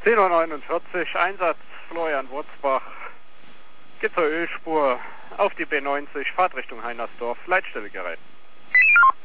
10:49 Uhr, Einsatz Florian Wurzbach. Geht zur Ölspur auf die B90, Fahrt Richtung Heinersdorf, Leitstelle gerät.